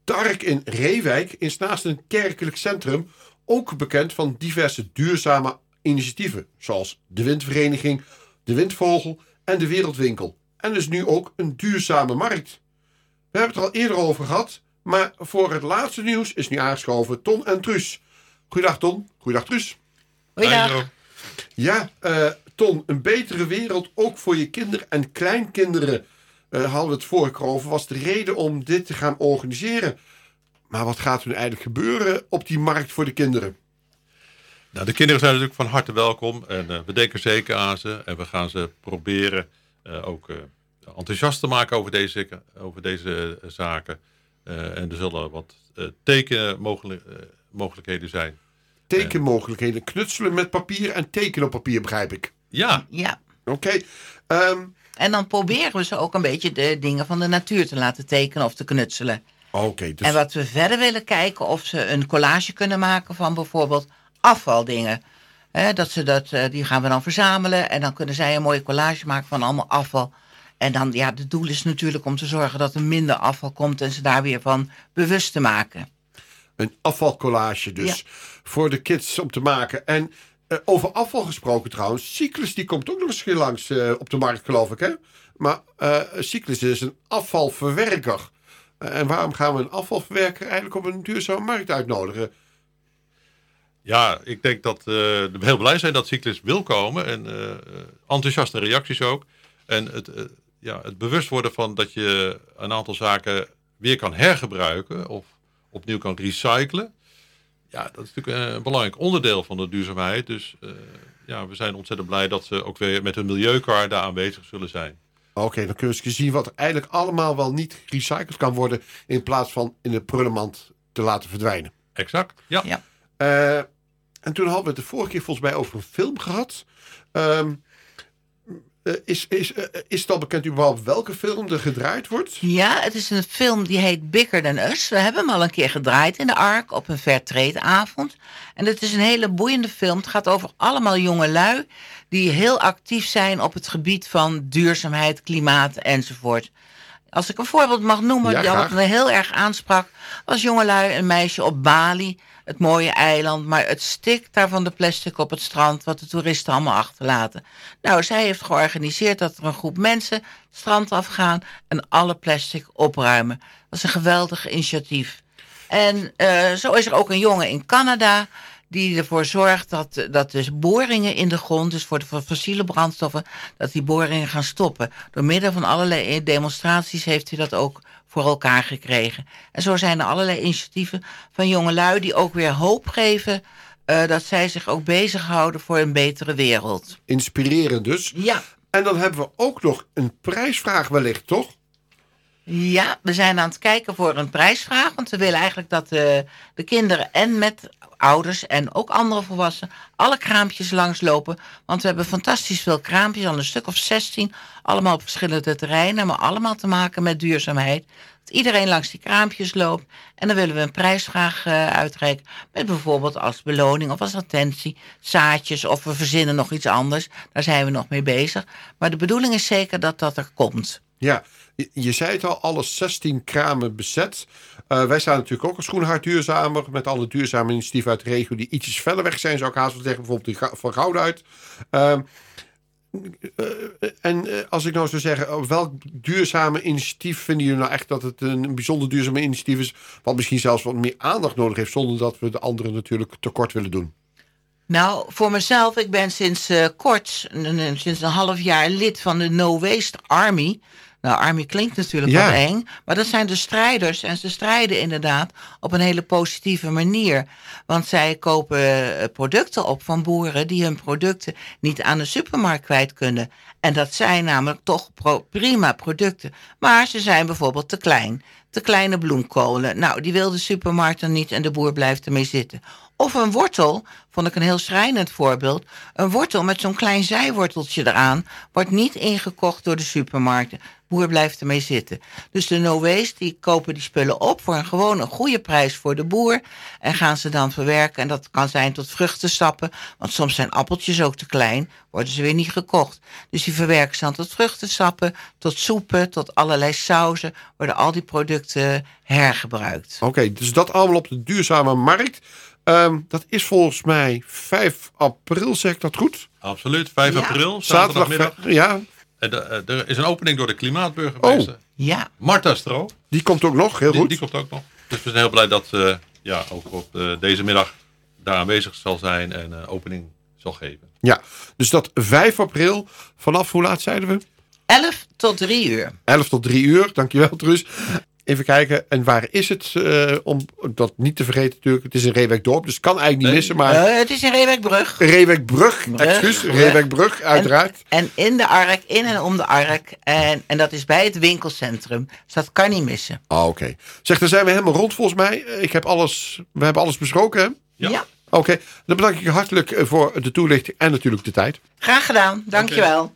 Dark in Reewijk is naast een kerkelijk centrum ook bekend van diverse duurzame initiatieven. Zoals de Windvereniging, de Windvogel en de Wereldwinkel. En dus nu ook een duurzame markt. We hebben het er al eerder over gehad. Maar voor het laatste nieuws is nu aangeschoven Ton en Truus. Goeiedag Ton, goeiedag Truus. Goeiedag. Ja, Ton, een betere wereld ook voor je kinderen en kleinkinderen. Hadden we het vorige keer over, was de reden om dit te gaan organiseren. Maar wat gaat er nu eigenlijk gebeuren op die markt voor de kinderen? Nou, de kinderen zijn natuurlijk van harte welkom en we denken zeker aan ze. En we gaan ze proberen ook enthousiast te maken over deze zaken. En er zullen wat tekenmogelijkheden zijn. Tekenmogelijkheden, knutselen met papier en tekenen op papier, begrijp ik. Ja. Oké. En dan proberen we ze ook een beetje de dingen van de natuur te laten tekenen of te knutselen. Oké. Dus... En wat we verder willen kijken of ze een collage kunnen maken van bijvoorbeeld afvaldingen. Die gaan we dan verzamelen en dan kunnen zij een mooie collage maken van allemaal afval. En dan, ja, het doel is natuurlijk om te zorgen dat er minder afval komt en ze daar weer van bewust te maken. Een afvalcollage dus voor de kids om te maken. En over afval gesproken trouwens, Cyclus die komt ook nog eens hier langs op de markt geloof ik hè. Maar Cyclus is een afvalverwerker. En waarom gaan we een afvalverwerker eigenlijk op een duurzame markt uitnodigen? Ja, ik denk dat we heel blij zijn dat Cyclus wil komen. En enthousiaste reacties ook. En het bewust worden van dat je een aantal zaken weer kan hergebruiken. Of opnieuw kan recyclen. Ja, dat is natuurlijk een belangrijk onderdeel van de duurzaamheid. Dus we zijn ontzettend blij dat ze ook weer met hun milieukaart daar aanwezig zullen zijn. Oké, dan kunnen we zien wat er eigenlijk allemaal wel niet gerecycled kan worden in plaats van in de prullenmand te laten verdwijnen. Exact, ja. En toen hadden we het de vorige keer volgens mij over een film gehad. Is het al bekend überhaupt welke film er gedraaid wordt? Ja, het is een film die heet Bigger Than Us. We hebben hem al een keer gedraaid in de Ark op een Fairtrade-avond. En het is een hele boeiende film. Het gaat over allemaal jonge lui die heel actief zijn op het gebied van duurzaamheid, klimaat enzovoort. Als ik een voorbeeld mag noemen, die wat me heel erg aansprak, was jongelui een meisje op Bali, het mooie eiland, maar het stikt daar van de plastic op het strand, wat de toeristen allemaal achterlaten. Nou, zij heeft georganiseerd dat er een groep mensen het strand afgaan en alle plastic opruimen. Dat is een geweldig initiatief. En zo is er ook een jongen in Canada die ervoor zorgt dat de boringen in de grond, dus voor de fossiele brandstoffen, dat die boringen gaan stoppen. Door middel van allerlei demonstraties heeft hij dat ook voor elkaar gekregen. En zo zijn er allerlei initiatieven van jongelui die ook weer hoop geven dat zij zich ook bezighouden voor een betere wereld. Inspirerend dus. Ja. En dan hebben we ook nog een prijsvraag wellicht, toch? Ja, we zijn aan het kijken voor een prijsvraag. Want we willen eigenlijk dat de kinderen en met ouders en ook andere volwassenen alle kraampjes langslopen. Want we hebben fantastisch veel kraampjes, al een stuk of 16. Allemaal op verschillende terreinen, maar allemaal te maken met duurzaamheid. Dat iedereen langs die kraampjes loopt. En dan willen we een prijsvraag uitreiken. Met bijvoorbeeld als beloning of als attentie zaadjes. Of we verzinnen nog iets anders. Daar zijn we nog mee bezig. Maar de bedoeling is zeker dat dat er komt. Ja, je zei het al, alle 16 kramen bezet. Wij staan natuurlijk ook als Groenhart duurzamer. Met alle duurzame initiatieven uit de regio die ietsjes verder weg zijn. Zou ik haast wel zeggen, bijvoorbeeld die van Gouda. En als ik nou zou zeggen, welk duurzame initiatief vinden jullie nou echt dat het een bijzonder duurzame initiatief is? Wat misschien zelfs wat meer aandacht nodig heeft, zonder dat we de anderen natuurlijk tekort willen doen. Nou, voor mezelf, ik ben sinds sinds een half jaar lid van de No Waste Army. Nou, Army klinkt natuurlijk wat eng, maar dat zijn de strijders. En ze strijden inderdaad op een hele positieve manier. Want zij kopen producten op van boeren die hun producten niet aan de supermarkt kwijt kunnen. En dat zijn namelijk toch prima producten. Maar ze zijn bijvoorbeeld te klein. Te kleine bloemkolen. Nou, die wil de supermarkt dan niet en de boer blijft ermee zitten. Of een wortel, vond ik een heel schrijnend voorbeeld. Een wortel met zo'n klein zijworteltje eraan wordt niet ingekocht door de supermarkten. Boer blijft ermee zitten. Dus de no-waste die kopen die spullen op voor een goede prijs voor de boer. En gaan ze dan verwerken. En dat kan zijn tot vruchtensappen. Want soms zijn appeltjes ook te klein. Worden ze weer niet gekocht. Dus die verwerken ze dan tot vruchtensappen. Tot soepen. Tot allerlei sauzen. Worden al die producten hergebruikt. Oké, dus dat allemaal op de duurzame markt. Dat is volgens mij 5 april, zeg ik dat goed? Absoluut, 5 Ja. april, zaterdagmiddag. Ja, En er is een opening door de klimaatburgemeester. Ja. Marta Stro. die komt ook nog, heel goed. Die komt ook nog. Dus we zijn heel blij dat ze ook op deze middag daar aanwezig zal zijn en opening zal geven. Ja, dus dat 5 april, vanaf hoe laat zeiden we? 11 tot 3 uur. 11 tot 3 uur, dankjewel Truus. Even kijken, en waar is het? Om dat niet te vergeten natuurlijk, het is in Reewekdorp, dus het kan eigenlijk niet missen, maar... Het is in Reewekbrug. Reewekbrug, excuus, Reewekbrug, uiteraard. En in de Ark, in en om de Ark. En dat is bij het winkelcentrum. Dus dat kan niet missen. Oké. Zeg, dan zijn we helemaal rond volgens mij. We hebben alles besproken, hè? Ja. Oké, dan bedank ik je hartelijk voor de toelichting en natuurlijk de tijd. Graag gedaan. Dankjewel.